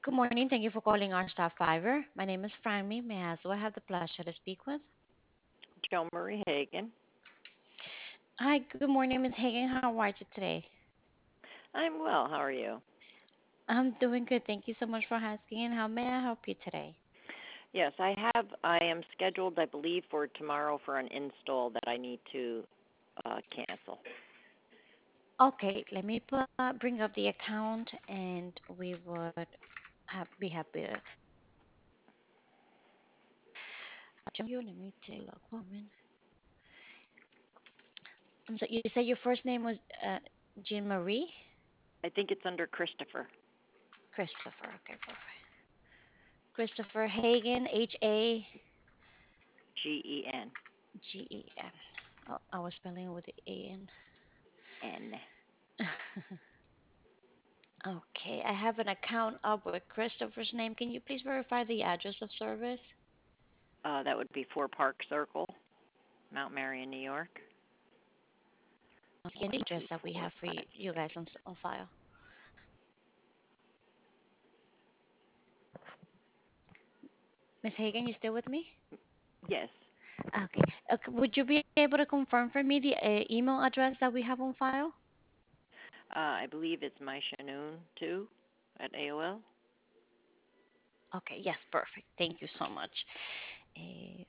Good morning. Thank you for calling our staff fiber. My name is Franmy. May I ask who I have the pleasure to speak with? Joe Marie Hagan. Hi, good morning, Miss Hagan. How are you today? I'm well. How are you? I'm doing good. Thank you so much for asking. And how may I help you today? Yes, I am scheduled, I believe, for tomorrow for an install that I need to cancel. Okay, let me bring up the account and we would be happy to join you. Let me take a look. 1 minute. So you say your first name was Jean Marie? I think it's under Christopher. Christopher. Okay, perfect. Christopher Hagen, Hagen. Gen. Oh, I was spelling it with the A-N. N. Okay, I have an account up with Christopher's name. Can you please verify the address of service? That would be 4 Park Circle, Mount Marion, New York. Okay, and the One address two that we four have for five you six. guys on file. Miss Hagan, you still with me? Yes. Okay. Would you be able to confirm for me the email address that we have on file? I believe it's my Shanoon too at AOL. Okay, yes, perfect. Thank you so much. Eh,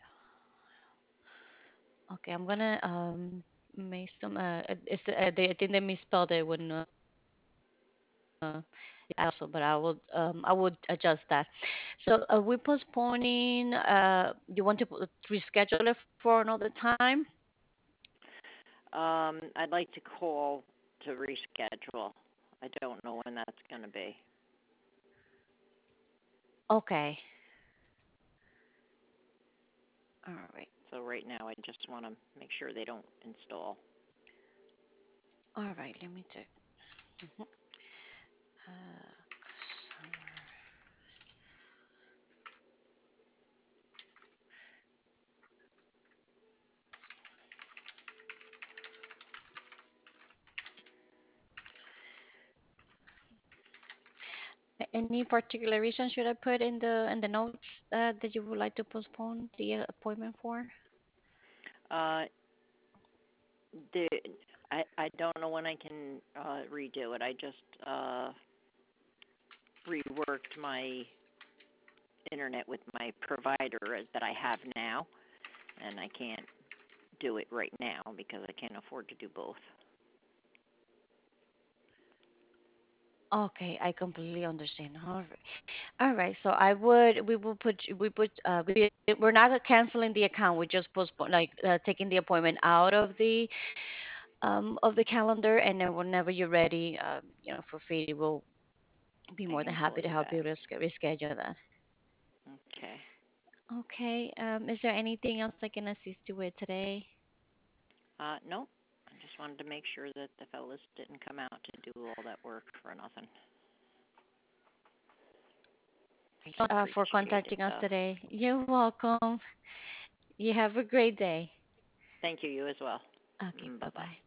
okay, I'm gonna make some. I think they misspelled it when uh, also, but I would adjust that. So we're postponing. You want to reschedule it for another time? I'd like to call to reschedule. I don't know when that's going to be. Okay. All right. So right now, I just want to make sure they don't install. All right. Let me check. Mhm. Uh, any particular reason should I put in the notes that you would like to postpone the appointment for? Uh, the I don't know when I can redo it. I just reworked my internet with my provider that I have now, and I can't do it right now because I can't afford to do both. Okay, I completely understand. All right. All right. So we will we're not canceling the account. We just postpone, like taking the appointment out of the calendar, and then whenever you're ready, for free, we'll be I more than can call happy to you help you back. reschedule that. Okay. Okay. Is there anything else I can assist you with today? No. I just wanted to make sure that the fellas didn't come out to do all that work for nothing. I For appreciate it, contacting us though. today. You're welcome. You have a great day. Thank you. You as well. Okay. Bye Bye bye. bye.